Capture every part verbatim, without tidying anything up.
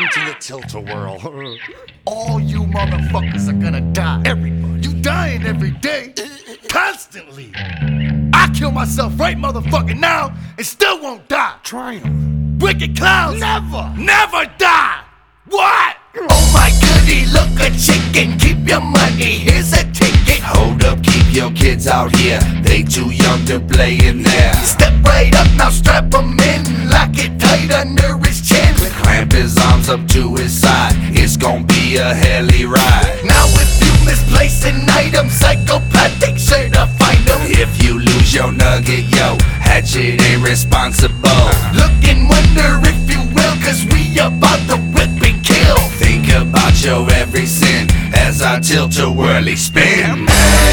Welcome to the Tilt-A-Whirl. All you motherfuckers are gonna die. Everybody. You dying every day. Constantly. I kill myself right motherfucking now and still won't die. Try 'em. Wicked clowns Never. never die. What? Oh my goody, look a chicken. Keep your money, here's a ticket. Hold up, keep your kids out here. They too young to play in there. Step right up, now strap 'em in. Lock it tight under his chin. Clamp his arms up to his side. It's gonna be a helly ride. Now if you misplace an item, psychopathic, sure to find 'em. If you lose your nugget, yo, Hatchet ain't responsible. Look and wonder if you will, cause we about to whip and kill. Think about your every sin as I tilt a whirly spin.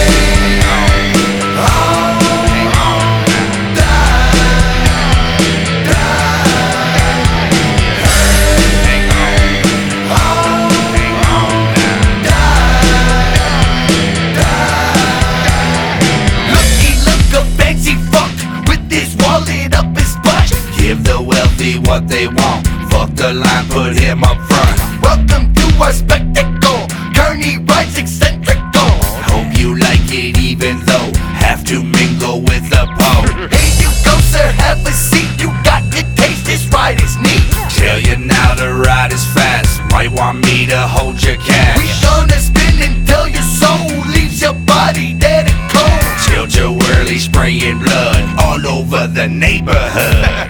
Give the wealthy what they want. Fuck the line, put him up front. Welcome to our spectacle. Kearney rides eccentrical. Hope you like it even though have to mingle with the pole. Here you go, sir, have a seat. You got to taste this ride, it's neat. Tell you now the ride is fast. Might want me to hold your cash. We gonna spin until your soul leaves your body dead and cold. Tilt your whirly, spraying blood all over the neighborhood.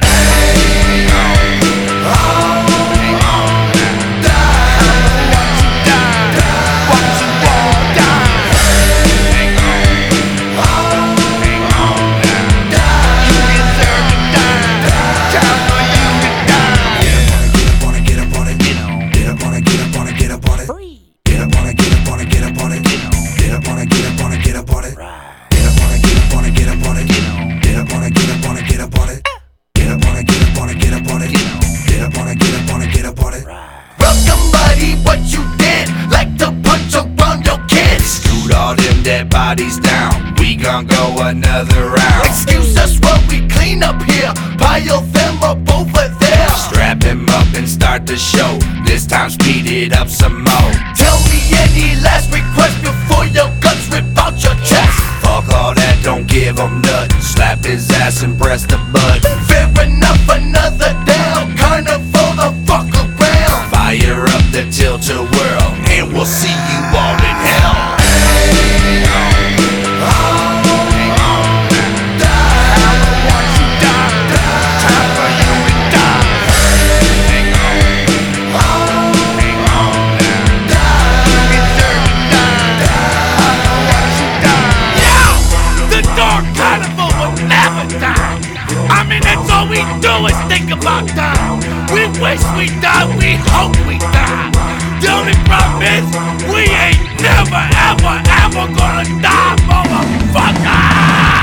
Dead bodies down, we gon' go another round. Excuse us while we clean up here, pile them up over there. Strap him up and start the show, this time speed it up some more. Tell me any last request before your guts rip out your chest. Fuck all that, don't give him nothing, slap his ass and press the button. Fair enough, another down, carnival the fuck around. Fire up the Tilt-A-Whirl, and we'll see you all in hell. We do is think about that. We wish we died, we hope we die. The only problem is we ain't never, ever, ever gonna die, motherfucker.